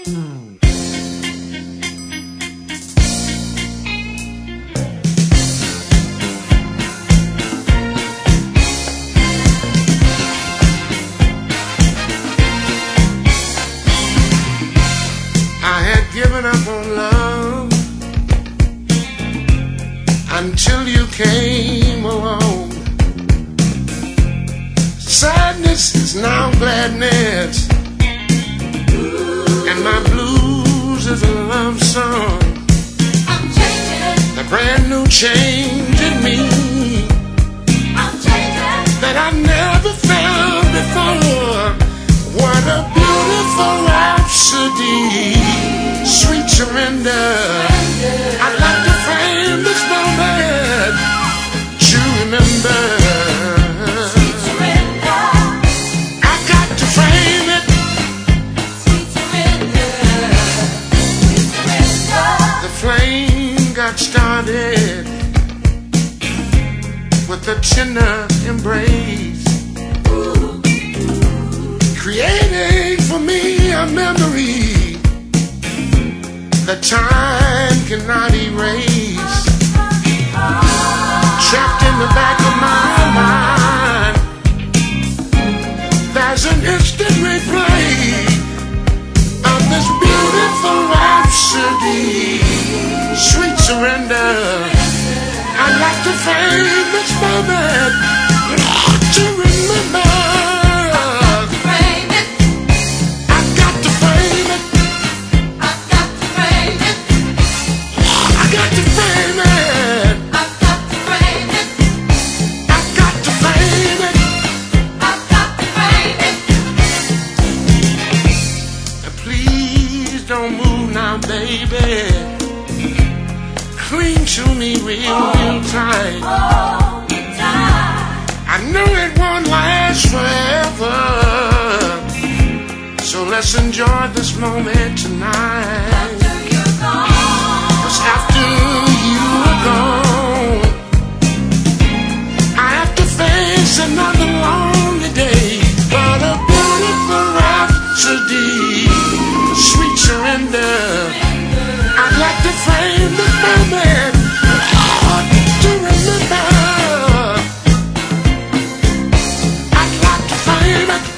I had given up on love until you came along. Sadness is now gladness, and my blues is a love song. I'm changing. A brand new change in me I'm changing. that I never felt before. What a beautiful rhapsody, sweet surrender. I'd like to frame this moment to remember. Sweet surrender. I got to frame it. Sweet surrender. Sweet surrender. The flame got started with a tender embrace, creating for me a memory that time cannot erase. Trapped in the back of my mind, there's an instant replay of this beautiful rhapsody, sweet surrender. I'd like to frame this moment to remember. Don't move now, baby. Cling to me real tight. I know it won't last forever, so let's enjoy this moment tonight. 'Cause after you are gone, I have to face another lonely day. What a beautiful rhapsody, sweet surrender. I'd like to frame the moment to remember. I'd like to frame it.